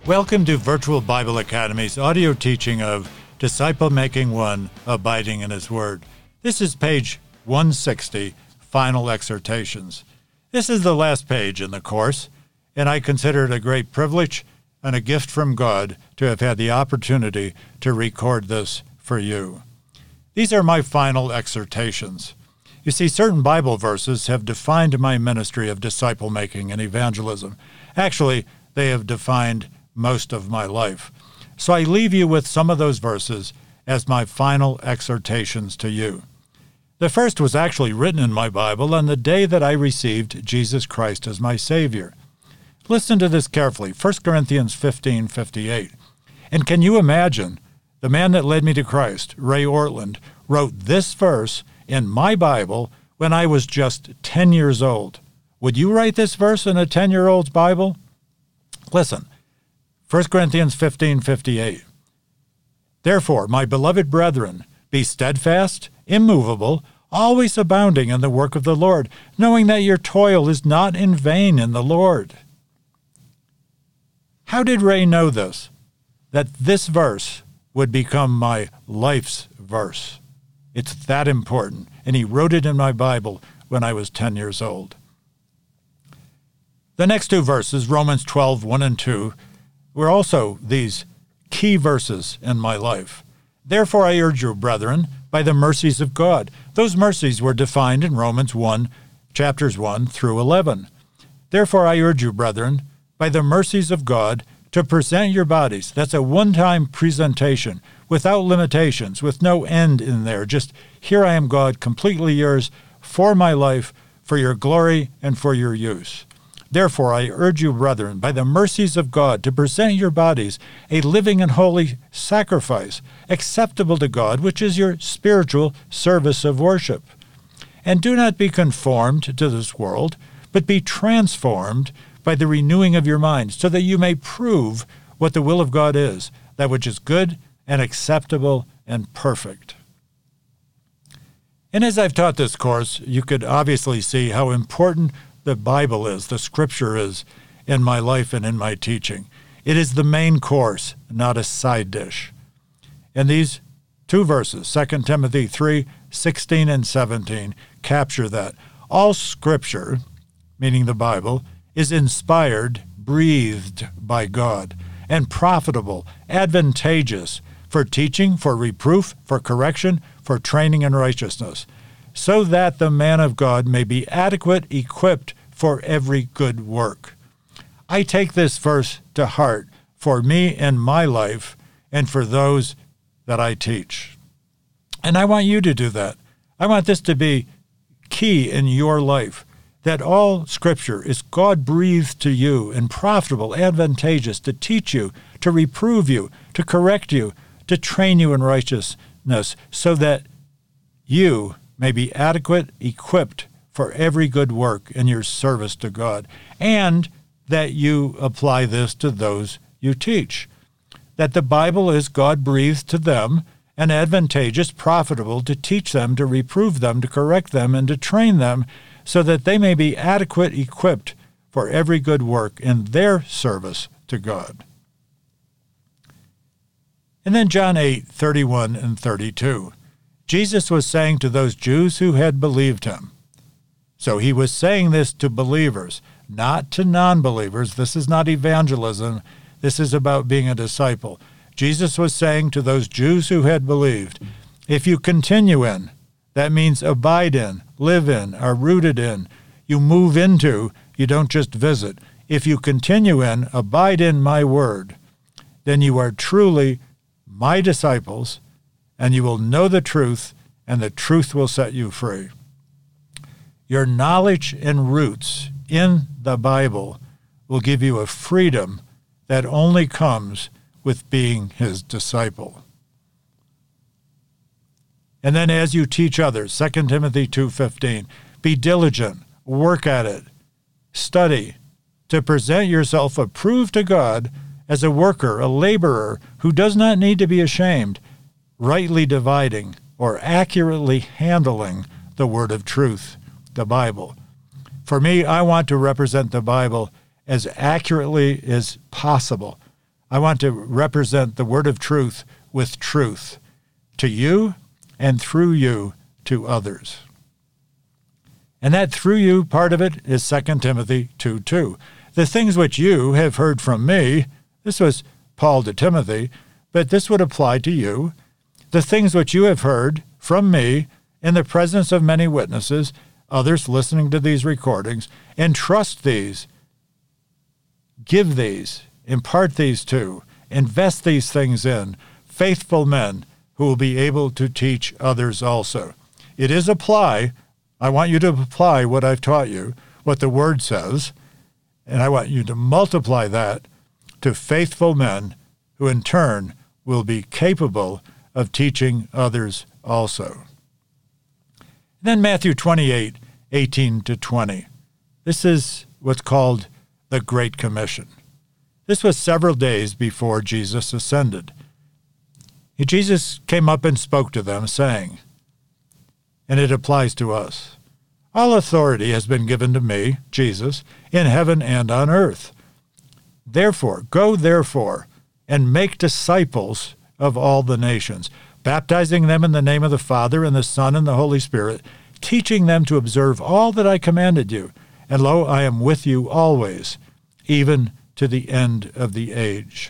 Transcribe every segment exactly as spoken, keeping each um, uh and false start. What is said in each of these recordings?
Welcome to Virtual Bible Academy's audio teaching of Disciple Making One, Abiding in His Word. This is page one sixty, Final Exhortations. This is the last page in the course, and I consider it a great privilege and a gift from God to have had the opportunity to record this for you. These are my final exhortations. You see, certain Bible verses have defined my ministry of disciple making and evangelism. Actually, they have defined most of my life. So I leave you with some of those verses as my final exhortations to you. The first was actually written in my Bible on the day that I received Jesus Christ as my Savior. Listen to this carefully, First Corinthians fifteen fifty-eight. And can you imagine, the man that led me to Christ, Ray Ortland, wrote this verse in my Bible when I was just ten years old. Would you write this verse in a ten-year-old's Bible? Listen, First Corinthians fifteen fifty-eight. Therefore, my beloved brethren, be steadfast, immovable, always abounding in the work of the Lord, knowing that your toil is not in vain in the Lord. How did Ray know this? That this verse would become my life's verse. It's that important, and he wrote it in my Bible when I was ten years old. The next two verses, Romans twelve, one and two, were also these key verses in my life. Therefore I urge you, brethren, by the mercies of God. Those mercies were defined in Romans one, chapters one through eleven. Therefore I urge you, brethren, by the mercies of God, to present your bodies. That's a one-time presentation, without limitations, with no end in there. Just, here I am, God, completely yours, for my life, for your glory, and for your use. Therefore, I urge you, brethren, by the mercies of God, to present your bodies a living and holy sacrifice, acceptable to God, which is your spiritual service of worship. And do not be conformed to this world, but be transformed by the renewing of your mind, so that you may prove what the will of God is, that which is good and acceptable and perfect. And as I've taught this course, you could obviously see how important the Bible is, the Scripture is, in my life and in my teaching. It is the main course, not a side dish. And these two verses, Second Timothy three, sixteen and seventeen, capture that. All Scripture, meaning the Bible, is inspired, breathed by God, and profitable, advantageous for teaching, for reproof, for correction, for training in righteousness, so that the man of God may be adequate, equipped for every good work. I take this verse to heart for me in my life and for those that I teach. And I want you to do that. I want this to be key in your life, that all Scripture is God-breathed to you and profitable, advantageous to teach you, to reprove you, to correct you, to train you in righteousness, so that you may be adequate, equipped for every good work in your service to God, and that you apply this to those you teach. That the Bible is God-breathed to them and advantageous, profitable to teach them, to reprove them, to correct them, and to train them, so that they may be adequate, equipped for every good work in their service to God. And then John eight, thirty-one and thirty-two. Jesus was saying to those Jews who had believed him. So he was saying this to believers, not to non-believers. This is not evangelism. This is about being a disciple. Jesus was saying to those Jews who had believed, if you continue in, that means abide in, live in, are rooted in, you move into, you don't just visit. If you continue in, abide in my word, then you are truly my disciples, and you will know the truth, and the truth will set you free. Your knowledge and roots in the Bible will give you a freedom that only comes with being his disciple. And then as you teach others, Second Timothy two fifteen, be diligent, work at it, study, to present yourself approved to God as a worker, a laborer who does not need to be ashamed, rightly dividing or accurately handling the word of truth, the Bible. For me, I want to represent the Bible as accurately as possible. I want to represent the word of truth with truth to you and through you to others. And that through you part of it is Second Timothy two two. The things which you have heard from me, this was Paul to Timothy, but this would apply to you. The things which you have heard from me in the presence of many witnesses, others listening to these recordings, entrust these, give these, impart these to, invest these things in faithful men who will be able to teach others also. It is apply. I want you to apply what I've taught you, what the Word says, and I want you to multiply that to faithful men who in turn will be capable of teaching others also. Then Matthew twenty-eight, eighteen to twenty. This is what's called the Great Commission. This was several days before Jesus ascended. Jesus came up and spoke to them, saying, and it applies to us, all authority has been given to me, Jesus, in heaven and on earth. Therefore, go therefore, and make disciples of all the nations, baptizing them in the name of the Father and the Son and the Holy Spirit, teaching them to observe all that I commanded you. And lo, I am with you always, even to the end of the age.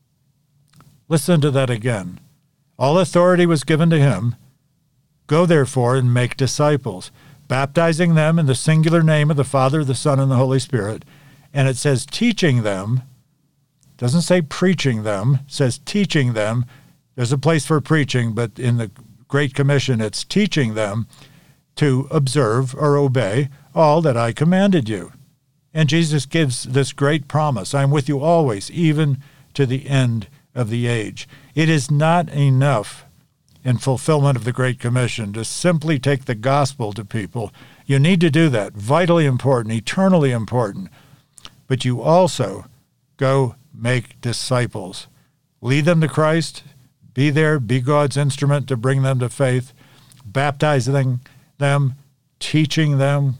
Listen to that again. All authority was given to him. Go therefore and make disciples, baptizing them in the singular name of the Father, the Son, and the Holy Spirit. And it says teaching them. It doesn't say preaching them. It says teaching them. There's a place for preaching, but in the Great Commission, it's teaching them to observe or obey all that I commanded you. And Jesus gives this great promise. I'm with you always, even to the end of the age. It is not enough in fulfillment of the Great Commission to simply take the gospel to people. You need to do that. Vitally important, eternally important. But you also go make disciples. Lead them to Christ. Be there. Be God's instrument to bring them to faith. Baptizing them, teaching them.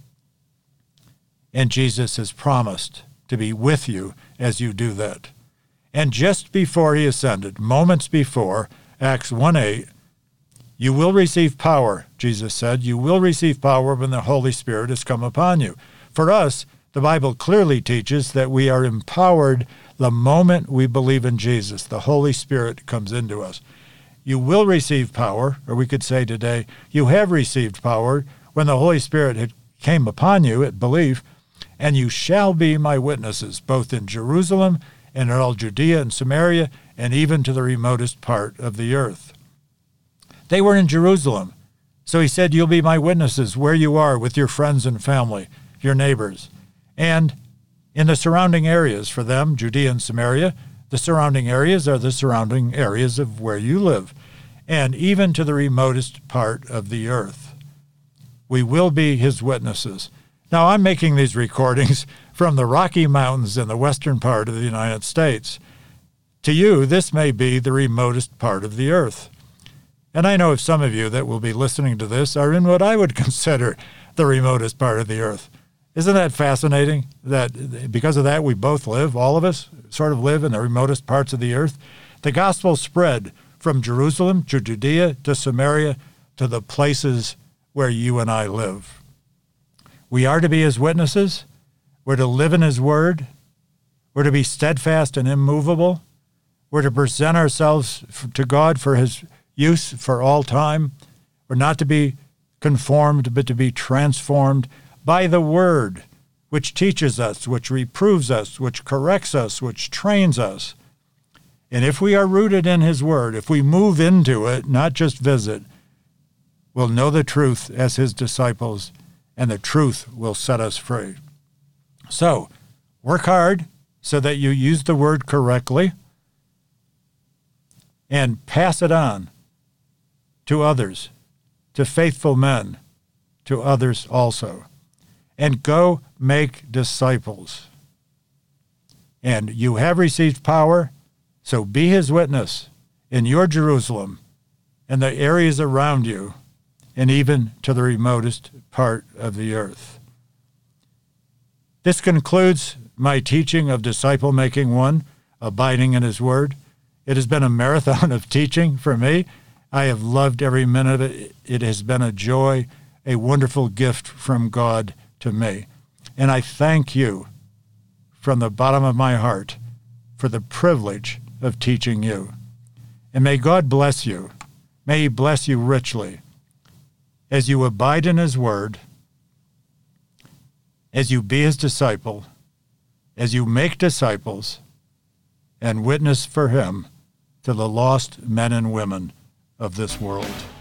And Jesus has promised to be with you as you do that. And just before he ascended, moments before, Acts one eight, you will receive power, Jesus said. You will receive power when the Holy Spirit has come upon you. For us, the Bible clearly teaches that we are empowered the moment we believe in Jesus. The Holy Spirit comes into us. You will receive power, or we could say today, you have received power when the Holy Spirit had came upon you at belief, and you shall be my witnesses, both in Jerusalem and in all Judea and Samaria, and even to the remotest part of the earth. They were in Jerusalem. So he said, you'll be my witnesses where you are with your friends and family, your neighbors. And in the surrounding areas for them, Judea and Samaria, the surrounding areas are the surrounding areas of where you live, and even to the remotest part of the earth. We will be his witnesses. Now, I'm making these recordings from the Rocky Mountains in the western part of the United States. To you, this may be the remotest part of the earth. And I know if some of you that will be listening to this are in what I would consider the remotest part of the earth. Isn't that fascinating? That because of that, we both live, all of us sort of live in the remotest parts of the earth. The gospel spread from Jerusalem to Judea to Samaria to the places where you and I live. We are to be his witnesses. We're to live in his word. We're to be steadfast and immovable. We're to present ourselves to God for his use for all time. We're not to be conformed, but to be transformed by the word, which teaches us, which reproves us, which corrects us, which trains us. And if we are rooted in his word, if we move into it, not just visit, we'll know the truth as his disciples, and the truth will set us free. So, work hard so that you use the word correctly and pass it on to others, to faithful men, to others also. And go make disciples. And you have received power, so be his witness in your Jerusalem and the areas around you, and even to the remotest part of the earth. This concludes my teaching of Disciple Making One, abiding in his word. It has been a marathon of teaching for me. I have loved every minute of it. It has been a joy, a wonderful gift from God to me. And I thank you from the bottom of my heart for the privilege of teaching you. And may God bless you. May he bless you richly as you abide in his word, as you be his disciple, as you make disciples and witness for him to the lost men and women of this world.